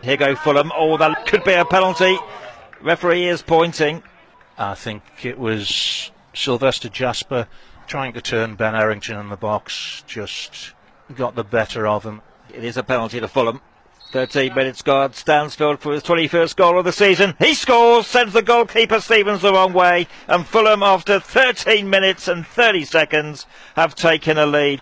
Here go Fulham. Oh, that could be a penalty. Referee is pointing. I think it was Sylvester Jasper trying to turn Ben Errington in the box, just got the better of him. It is a penalty to Fulham. 13 minutes gone. Stansfield for his 21st goal of the season. He scores, sends the goalkeeper Stevens the wrong way, and Fulham, after 13 minutes and 30 seconds, have taken a lead.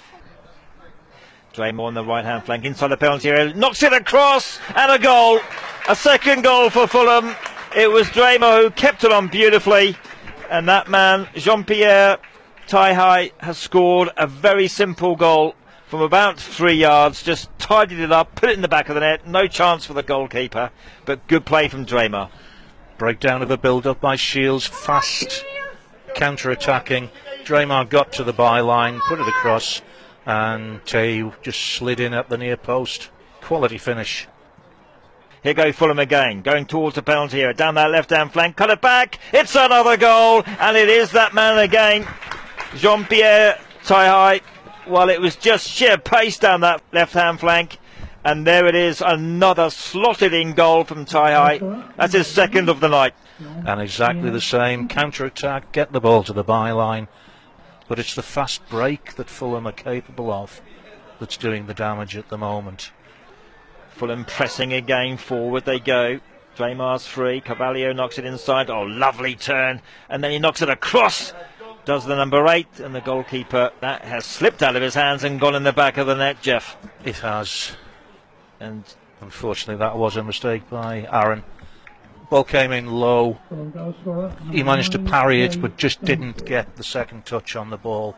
Draymore on the right-hand flank inside the penalty area, knocks it across, and a goal. A second goal for Fulham. It was Draymore who kept it on beautifully, and that man, Jean-Pierre Taihai, has scored a very simple goal from about 3 yards, just tidied it up, put it in the back of the net. No chance for the goalkeeper, but good play from Draymore. Breakdown of a build-up by Shields, fast counter-attacking. Draymore got to the byline, put it across, and Tay just slid in at the near post. Quality finish. Here go Fulham again, going towards the penalty here, down that left-hand flank, cut it back, it's another goal, and it is that man again, Jean-Pierre Taihai. Well, it was just sheer pace down that left-hand flank, and there it is, another slotted-in goal from Taihai. That's his second of the night. And exactly the same, counter-attack, get the ball to the byline, but it's the fast break that Fulham are capable of that's doing the damage at the moment. Fulham pressing again, forward they go. Draymore's free, Carvalho knocks it inside, oh, lovely turn, and then he knocks it across. Does the number 8, and the goalkeeper, that has slipped out of his hands and gone in the back of the net, Jeff. It has. And unfortunately that was a mistake by Aaron. Ball came in low. He managed to parry it, but just didn't get the second touch on the ball.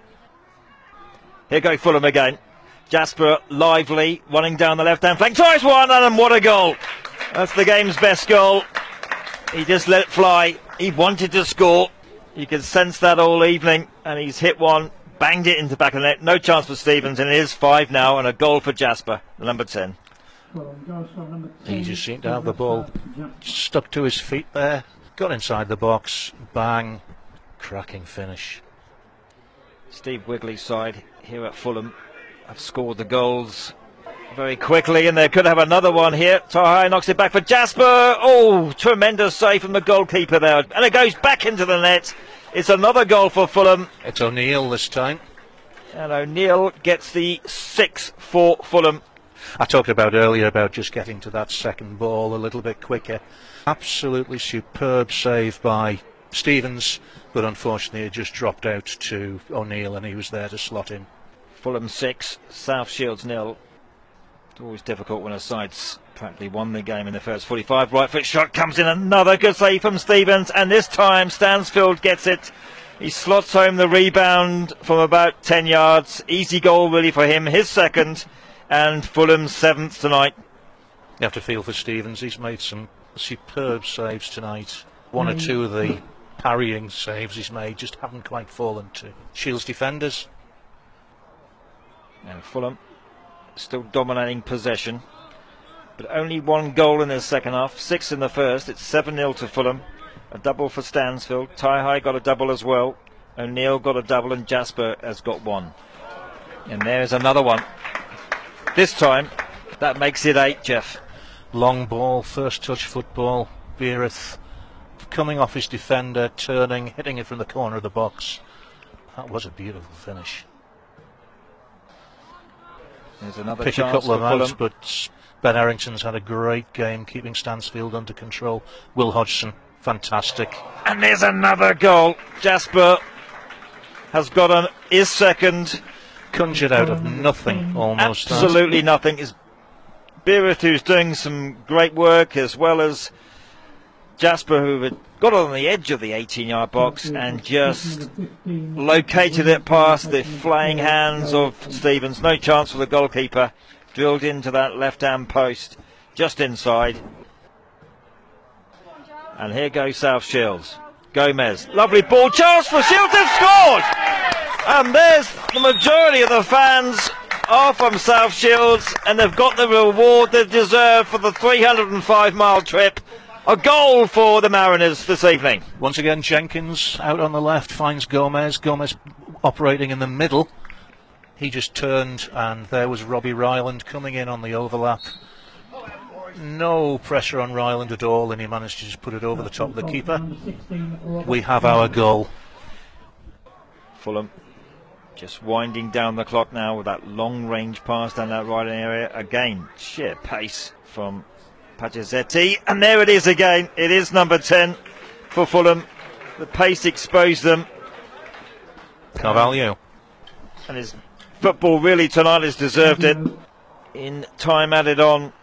Here go Fulham again. Jasper lively, running down the left-hand flank, tries one, and what a goal. That's the game's best goal. He just let it fly. He wanted to score. You can sense that all evening, and he's hit one, banged it into the back of the net. No chance for Stevens, and it is 5 now, and a goal for Jasper, the number 10. He just seemed to have the ball stuck to his feet there, got inside the box, bang, cracking finish. Steve Wigley's side here at Fulham have scored the goals very quickly, and they could have another one here. Taihai knocks it back for Jasper. Oh, tremendous save from the goalkeeper there, and it goes back into the net. It's another goal for Fulham. It's O'Neill this time, and O'Neill gets the 6 for Fulham. I talked about earlier about just getting to that second ball a little bit quicker. Absolutely superb save by Stevens, but unfortunately it just dropped out to O'Neill, and he was there to slot in. Fulham 6, South Shields 0. It's always difficult when a side's practically won the game in the first 45. Right foot shot comes in, another good save from Stevens, and this time Stansfield gets it. He slots home the rebound from about 10 yards. Easy goal really for him, his second, and Fulham's 7th tonight. You have to feel for Stevens, he's made some superb saves tonight. One or two of the parrying saves he's made just haven't quite fallen to Shields defenders. And Fulham still dominating possession, but only 1 goal in the second half, 6 in the first. It's 7-0 to Fulham. A double for Stansfield. Taihai got a double as well. O'Neill got a double, and Jasper has got 1. And there's another one. This time, that makes it 8, Jeff. Long ball, first touch football. Beereth coming off his defender, turning, hitting it from the corner of the box. That was a beautiful finish. There's another Pick a chance couple of for outs, Fulham. but Ben Errington's had a great game keeping Stansfield under control. Will Hodgson, fantastic. And there's another goal. Jasper has got his second. Conjured out of nothing, almost. Absolutely nothing. Is Beereth, who's doing some great work, as well as Jasper, who had got on the edge of the 18-yard box and just located it past the flying hands of Stevens. No chance for the goalkeeper. Drilled into that left-hand post, just inside. And here goes South Shields. Gomez, lovely ball, chance for Shields, have scored! And there's the majority of the fans are from South Shields, and they've got the reward they deserve for the 305-mile trip. A goal for the Mariners this evening. Once again, Jenkins out on the left finds Gomez. Gomez operating in the middle. He just turned, and there was Robbie Ryland coming in on the overlap. no pressure on Ryland at all, and he managed to just put it over the top of the keeper. We have our goal. Fulham just winding down the clock now with that long range pass down that right area. Again, sheer pace from Pagliazetti, and there it is again. It is number 10 for Fulham. The pace exposed them. Carvalho. And his football really tonight has deserved it. In time added on.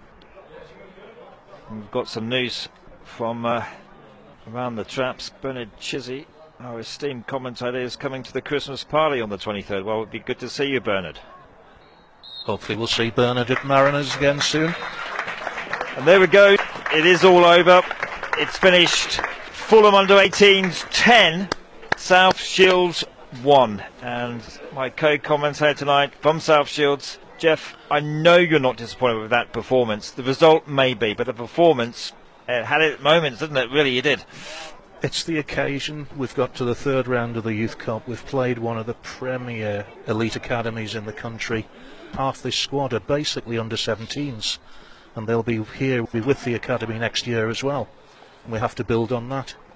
We've got some news from around the traps. Bernard Chizzy, our esteemed commentator, is coming to the Christmas party on the 23rd. Well, it'd be good to see you, Bernard. Hopefully we'll see Bernard at Mariners again soon. And there we go. It is all over. It's finished. Fulham under 18s 10, South Shields 1. And my co-commentator tonight from South Shields, Jeff, I know you're not disappointed with that performance. The result may be, but the performance had it at moments, didn't it? Really, it did. It's the occasion. We've got to the third round of the Youth Cup. We've played one of the premier elite academies in the country. Half this squad are basically under 17s, and they'll be here with the academy next year as well. We have to build on that.